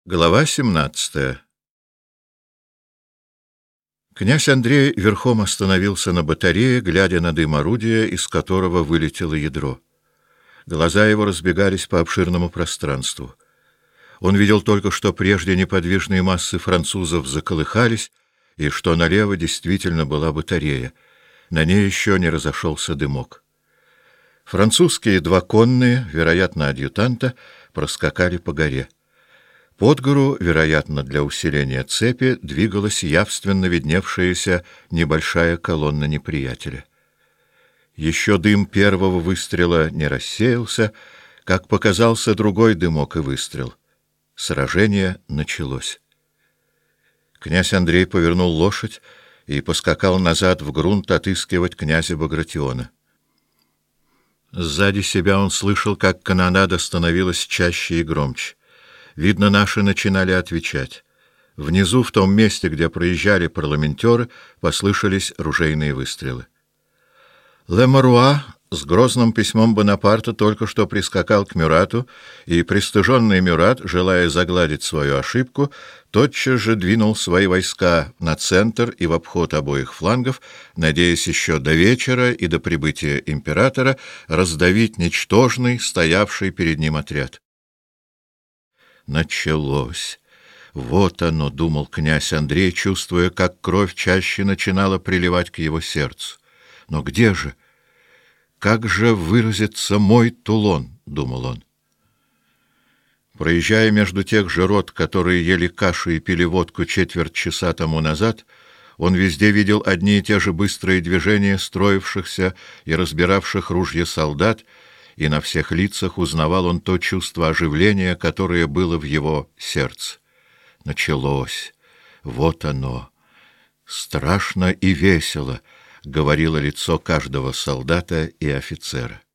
Глава 17. Князь Андрей верхом остановился на батарее, глядя на дым орудия, из которого вылетело ядро. Глаза его разбегались по обширному пространству. Он видел только, что прежде неподвижные массы французов заколыхались, и что налево действительно была батарея. На ней еще не разошелся дымок. Французские два конные, вероятно, адъютанта, проскакали по горе. Под гору, вероятно, для усиления цепи, двигалась явственно видневшаяся небольшая колонна неприятеля. Еще дым первого выстрела не рассеялся, как показался другой дымок и выстрел. Сражение началось. Князь Андрей повернул лошадь и поскакал назад в грунт отыскивать князя Багратиона. Сзади себя он слышал, как канонада становилась чаще и громче. Видно, наши начинали отвечать. Внизу, в том месте, где проезжали парламентеры, послышались ружейные выстрелы. Ле-Маруа с грозным письмом Бонапарта только что прискакал к Мюрату, и пристыженный Мюрат, желая загладить свою ошибку, тотчас же двинул свои войска на центр и в обход обоих флангов, надеясь еще до вечера и до прибытия императора раздавить ничтожный, стоявший перед ним отряд. Началось. Вот оно, — думал князь Андрей, чувствуя, как кровь чаще начинала приливать к его сердцу. Но где же? Как же выразится мой Тулон, — думал он. Проезжая между тех же рот, которые ели кашу и пили водку четверть часа тому назад, он везде видел одни и те же быстрые движения строившихся и разбиравших ружья солдат, и на всех лицах узнавал он то чувство оживления, которое было в его сердце. Началось. Вот оно. Страшно и весело, — говорило лицо каждого солдата и офицера.